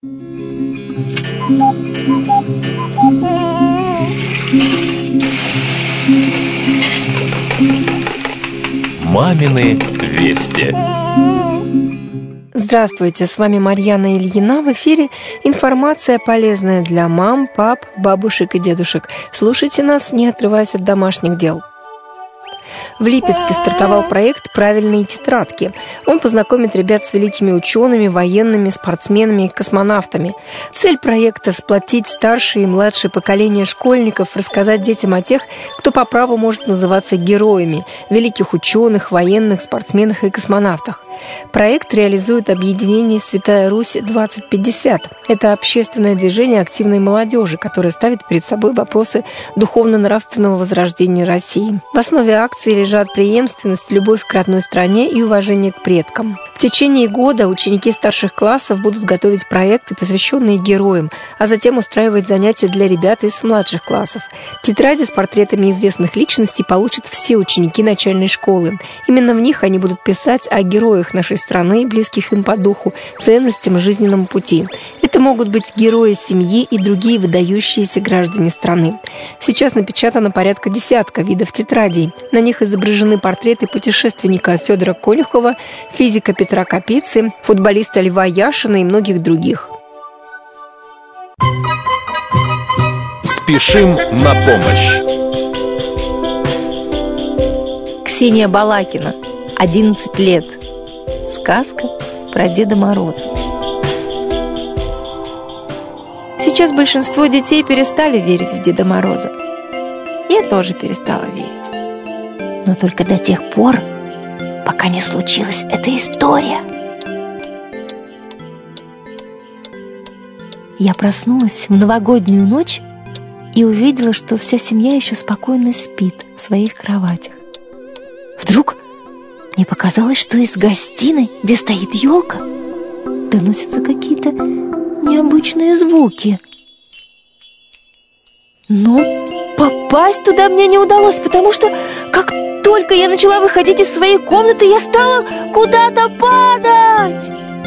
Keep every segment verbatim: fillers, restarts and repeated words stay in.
Мамины вести. Здравствуйте, с вами Марьяна Ильина. В эфире информация, полезная для мам, пап, бабушек и дедушек. Слушайте нас, не отрываясь от домашних дел. В Липецке стартовал проект «Правильные тетрадки». Он познакомит ребят с великими учеными, военными, спортсменами и космонавтами. Цель проекта – сплотить старшее и младшее поколение школьников, рассказать детям о тех, кто по праву может называться героями – великих ученых, военных, спортсменах и космонавтах. Проект реализует объединение «Святая Русь двадцать пятьдесят». Это общественное движение активной молодежи, которое ставит перед собой вопросы духовно-нравственного возрождения России. В основе акции лежат преемственность, любовь к родной стране и уважение к предкам. В течение года ученики старших классов будут готовить проекты, посвященные героям, а затем устраивать занятия для ребят из младших классов. Тетради с портретами известных личностей получат все ученики начальной школы. Именно в них они будут писать о героях нашей страны, близких им по духу, ценностям, жизненному пути. Это могут быть герои семьи и другие выдающиеся граждане страны. Сейчас напечатано порядка десятка видов тетрадей. На них изображены портреты путешественника Федора Конюхова, физика Петра Капицы, футболиста Льва Яшина и многих других. Спешим на помощь. Ксения Балакина, одиннадцать лет. Сказка про Деда Мороза. Сейчас большинство детей перестали верить в Деда Мороза. Я тоже перестала верить. Но только до тех пор, пока не случилась эта история. Я проснулась в новогоднюю ночь и увидела, что вся семья еще спокойно спит в своих кроватях. Вдруг мне показалось, что из гостиной, где стоит елка, доносятся какие-то необычные звуки. Но попасть туда мне не удалось, потому что как только я начала выходить из своей комнаты, я стала куда-то падать.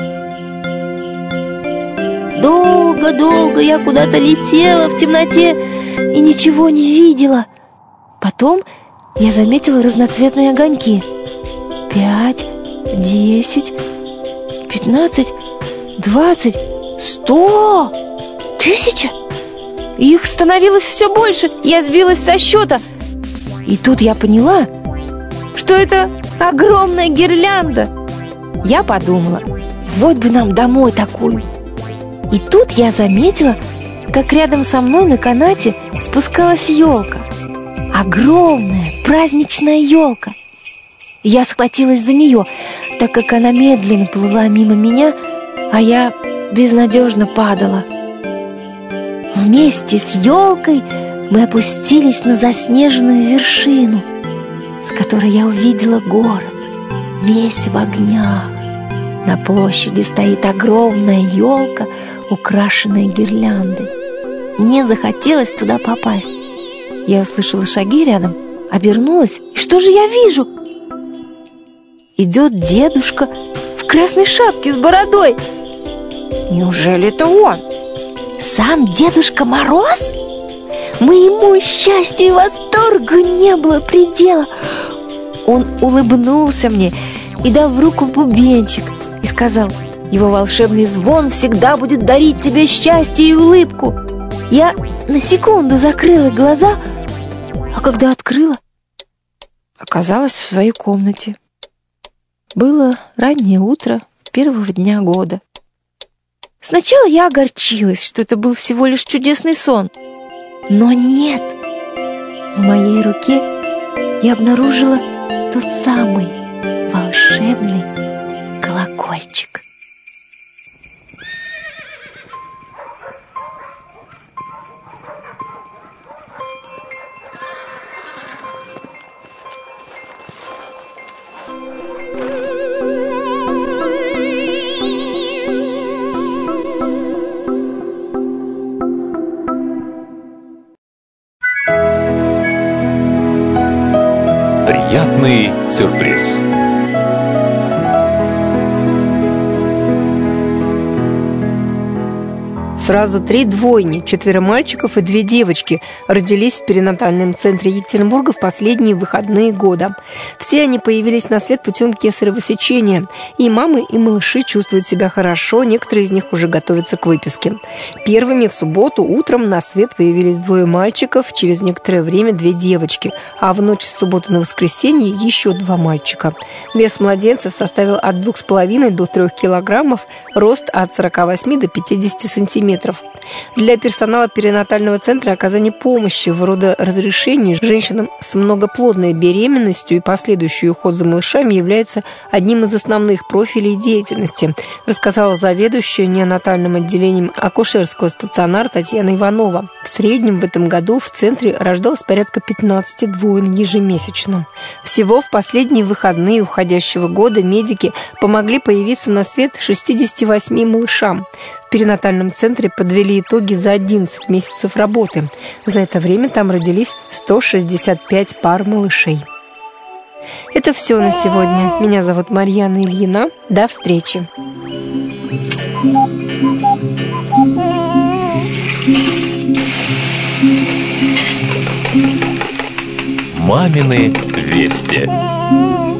Долго-долго я куда-то летела в темноте и ничего не видела. Потом я заметила разноцветные огоньки. Пять, десять, пятнадцать, двадцать, сто, тысяча. Их становилось все больше. Я сбилась со счета. И тут я поняла, что это огромная гирлянда. Я подумала, вот бы нам домой такую. И тут я заметила, как рядом со мной на канате спускалась елка. Огромная праздничная елка. Я схватилась за нее, так как она медленно плыла мимо меня, а я безнадежно падала. Вместе с елкой мы опустились на заснеженную вершину, с которой я увидела город, весь в огнях. На площади стоит огромная елка, украшенная гирляндой. Мне захотелось туда попасть. Я услышала шаги рядом, обернулась, и что же я вижу? Идет дедушка в красной шапке с бородой. Неужели это он? Сам Дедушка Мороз? Моему счастью и восторгу не было предела. Он улыбнулся мне и дал в руку бубенчик и сказал: его волшебный звон всегда будет дарить тебе счастье и улыбку. Я на секунду закрыла глаза, а когда открыла, оказалась в своей комнате. Было раннее утро первого дня года. Сначала я огорчилась, что это был всего лишь чудесный сон. Но нет. В моей руке я обнаружила тот самый волшебный колокольчик. Приятный сюрприз. Сразу три двойни, четверо мальчиков и две девочки родились в перинатальном центре Екатеринбурга в последние выходные года. Все они появились на свет путем кесарево сечения. И мамы, и малыши чувствуют себя хорошо, некоторые из них уже готовятся к выписке. Первыми в субботу утром на свет появились двое мальчиков, через некоторое время две девочки, а в ночь с субботы на воскресенье еще два мальчика. Вес младенцев составил от двух с половиной до трех килограммов, рост от сорока восьми до пятидесяти сантиметров. Для персонала перинатального центра оказание помощи в родоразрешении женщинам с многоплодной беременностью и последующий уход за малышами является одним из основных профилей деятельности, рассказала заведующая неонатальным отделением акушерского стационара Татьяна Иванова. В среднем в этом году в центре рождалось порядка пятнадцати двоен ежемесячно. Всего в последние выходные уходящего года медики помогли появиться на свет шестидесяти восьми малышам. В перинатальном центре подвели итоги за одиннадцать месяцев работы. За это время там родились сто шестьдесят пять пар малышей. Это все на сегодня. Меня зовут Марьяна Ильина. До встречи. Мамины вести.